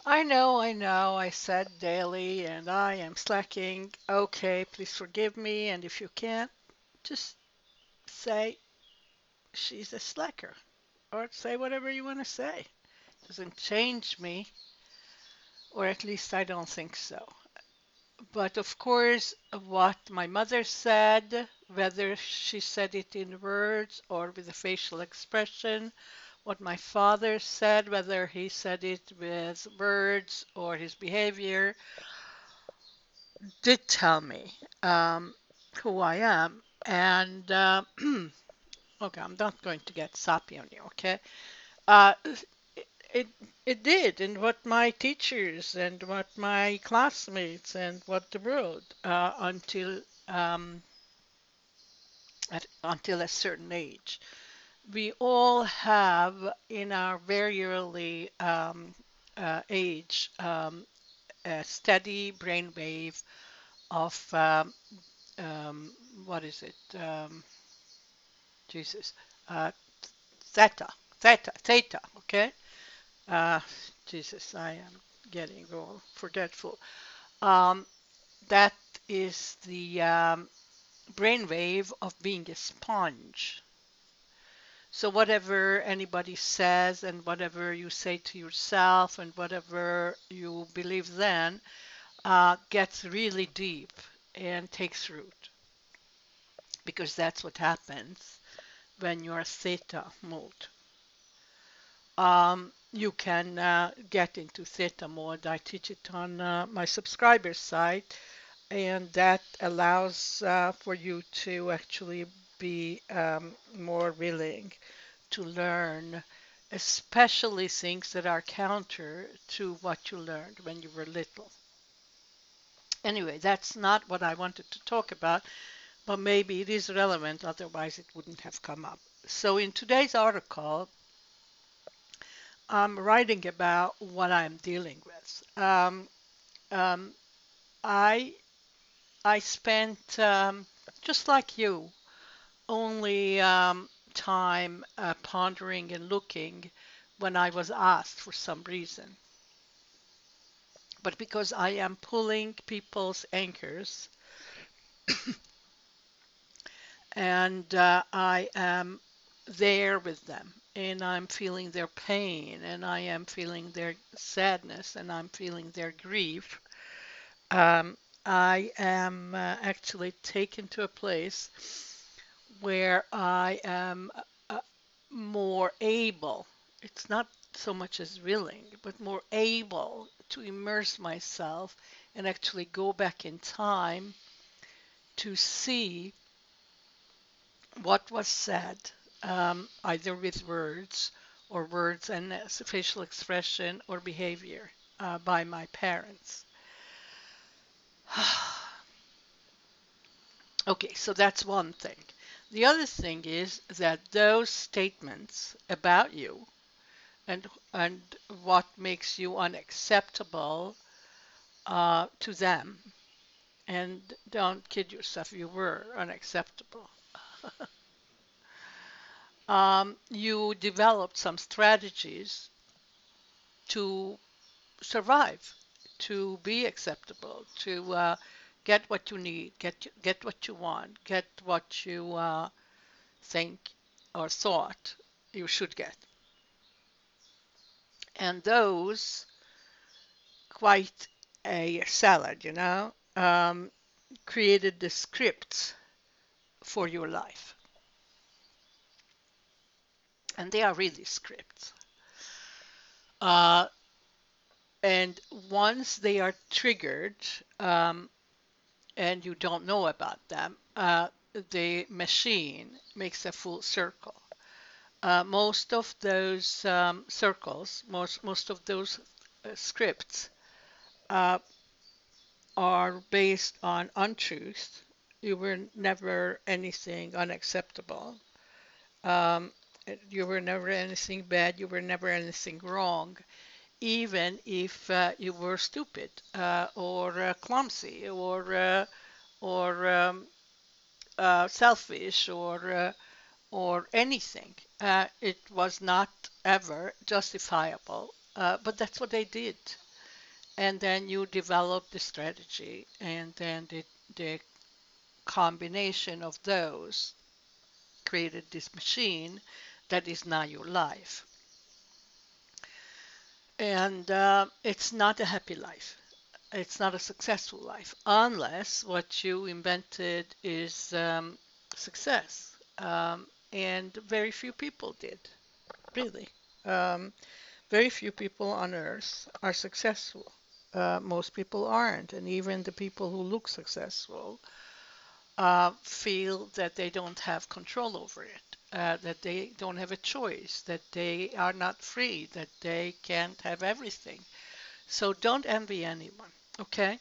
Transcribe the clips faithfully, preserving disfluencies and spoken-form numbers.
I know, I know, I said daily and I am slacking. Okay, please forgive me. And if you can't, just say she's a slacker or say whatever you want to say. Doesn't change me, or at least I don't think so. But of course, what my mother said, whether she said it in words or with a facial expression, what my father said, whether he said it with words or his behavior, did tell me um, who I am. And uh, okay, I'm not going to get sappy on you, okay? Uh, it it did, and what my teachers and what my classmates and what the world uh, until um, at, until a certain age. We all have in our very early um, uh, age um, a steady brainwave of um, um, what is it? Um, Jesus, uh, theta, theta, theta. Okay. Uh, Jesus, I am getting all forgetful. Um, that is the um, brainwave of being a sponge. So whatever anybody says and whatever you say to yourself and whatever you believe then uh, gets really deep and takes root because that's what happens when you're theta mode. Um, you can uh, get into theta mode. I teach it on uh, my subscriber site, and that allows uh, for you to actually be um, more willing to learn, especially things that are counter to what you learned when you were little. Anyway, that's not what I wanted to talk about, but maybe it is relevant, otherwise it wouldn't have come up. So in today's article, I'm writing about what I'm dealing with. Um, um, I I spent um, just like you, only um, time uh, pondering and looking when I was asked for some reason. But because I am pulling people's anchors and uh, I am there with them and I'm feeling their pain and I am feeling their sadness and I'm feeling their grief, um, I am uh, actually taken to a place where I am uh, more able, it's not so much as willing, but more able to immerse myself and actually go back in time to see what was said, um, either with words or words and facial expression or behavior uh, by my parents. Okay, so that's one thing. The other thing is that those statements about you and and what makes you unacceptable uh, to them, and don't kid yourself, you were unacceptable. Um, you developed some strategies to survive, to be acceptable, to uh, get what you need, get get what you want, get what you uh, think or thought you should get. And those quite a salad, you know, um, created the scripts for your life. And they are really scripts. Uh, and once they are triggered, um, and you don't know about them, uh, the machine makes a full circle. Uh, most of those um, circles, most most of those uh, scripts uh, are based on untruth. You were never anything unacceptable. Um, you were never anything bad. You were never anything wrong, even if uh, you were stupid uh, or uh, clumsy or uh, or um, uh, selfish or uh, or anything. Uh, it was not ever justifiable, uh, but that's what they did. and then you develop the strategy, and then the, the combination of those created this machine that is now your life. And uh, it's not a happy life. It's not a successful life unless what you invented is um, success. Um, and very few people did, really. Um, very few people on earth are successful. Uh, most people aren't. And even the people who look successful uh, feel that they don't have control over it, uh, that they don't have a choice, that they are not free, that they can't have everything. So don't envy anyone, okay?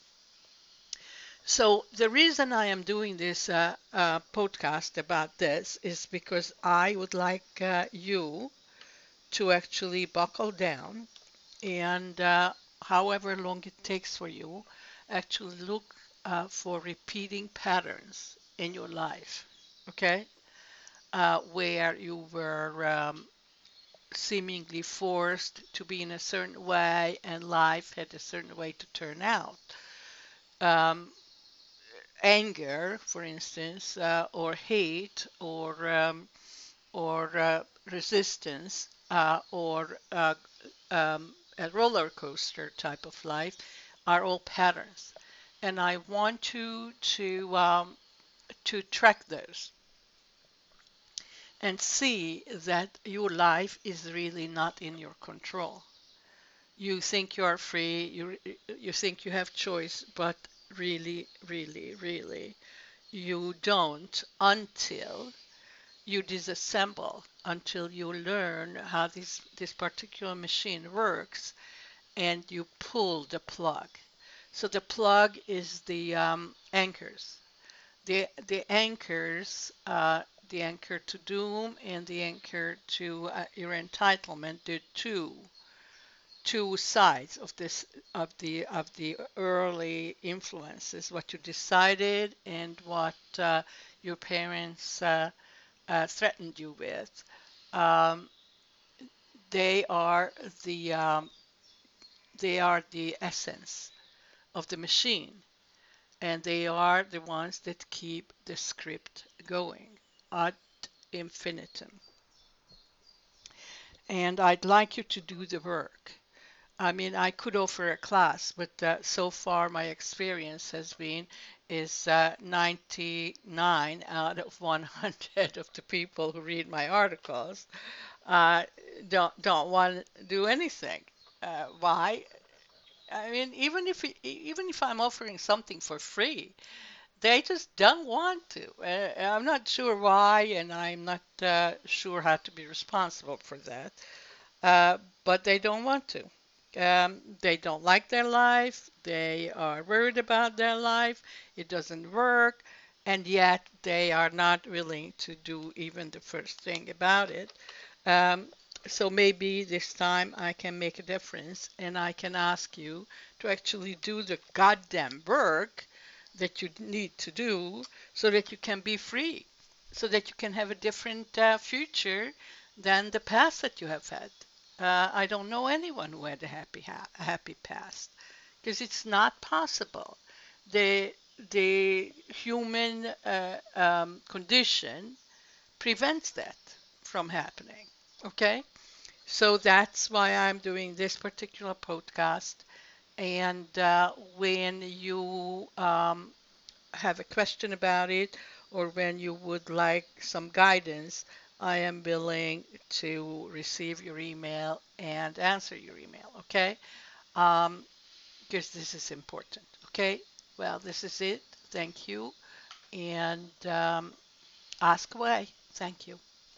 So the reason I am doing this uh, uh, podcast about this is because I would like uh, you to actually buckle down and uh, however long it takes for you, actually look uh, for repeating patterns in your life, okay? Uh, where you were um, seemingly forced to be in a certain way and life had a certain way to turn out. Um, Anger, for instance, uh, or hate, or um, or uh, resistance, uh, or uh, um, a roller coaster type of life, are all patterns, and I want you to um, to track those and see that your life is really not in your control. You think you are free, you you think you have choice, but really, really, really, you don't until you disassemble, until you learn how this this particular machine works, and you pull the plug. So the plug is the um, anchors. The the anchors, uh, the anchor to doom and the anchor to uh, your entitlement, the two two sides of this of the of the early influences, what you decided and what uh, your parents uh, uh, threatened you with. Um, they are the um, they are the essence of the machine, and they are the ones that keep the script going ad infinitum. And I'd like you to do the work. I mean, I could offer a class, but uh, so far my experience has been is uh, ninety-nine out of one hundred of the people who read my articles uh, don't don't want to do anything. Uh, why? I mean, even if it- even if I'm offering something for free, they just don't want to. Uh, I'm not sure why, and I'm not uh, sure how to be responsible for that. Uh, but they don't want to. Um, they don't like their life. They are worried about their life. It doesn't work, and yet they are not willing to do even the first thing about it. Um, so maybe this time I can make a difference and I can ask you to actually do the goddamn work that you need to do so that you can be free, so that you can have a different uh, future than the past that you have had. Uh, I don't know anyone who had a happy, ha- a happy past because it's not possible. The the human uh, um, condition prevents that from happening. Okay? So that's why I'm doing this particular podcast. And uh, when you um, have a question about it or when you would like some guidance, I am willing to receive your email and answer your email. Okay? Um, because this is important. Okay? Well, this is it. Thank you. And um, ask away. Thank you.